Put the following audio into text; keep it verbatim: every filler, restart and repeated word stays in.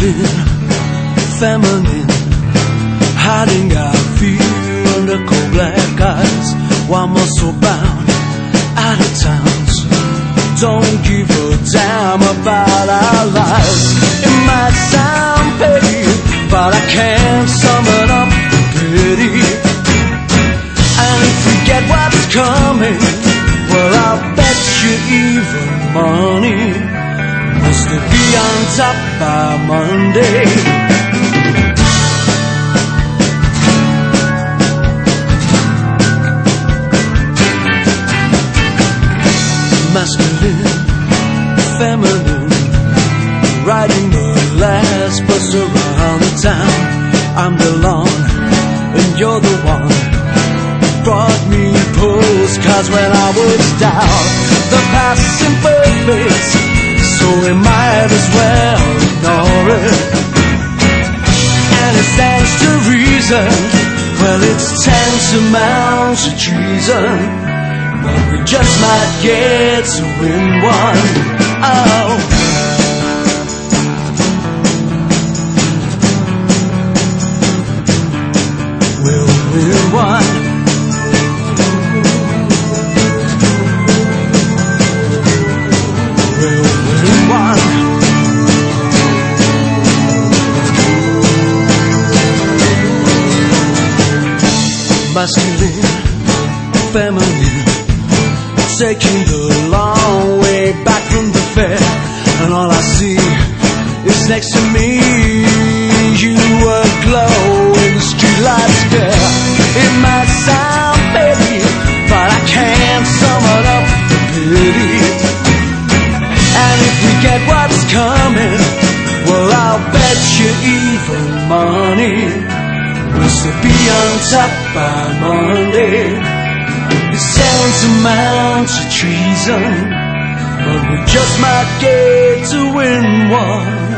Masculine, feminine, hiding our fear under cold black eyes, while muscle bound, out of towns, don't give a damn about our lives. It might sound petty, but I can't sum it up for pity. And if we get what's coming, well, I'll bet you even money was to be on top by Monday. Masculine, feminine, riding the last bus around the town. I'm the lawn, and you're the one. Brought me postcards when I was down. The past imperfect, so we might as well ignore it. And it stands to reason, well, it's tantamount to treason, but we just might get to win one. Oh, we'll win one. We'll win one. Masculine, feminine, taking the long way back from the fair, and all I see is next to me you were glowing streetlight scare. It might sound petty, but I can't sum it up for pity. And if we get what's coming, well, I'll bet you even money was to be on top by Monday. It sounds amount to treason, but we just might get to win one.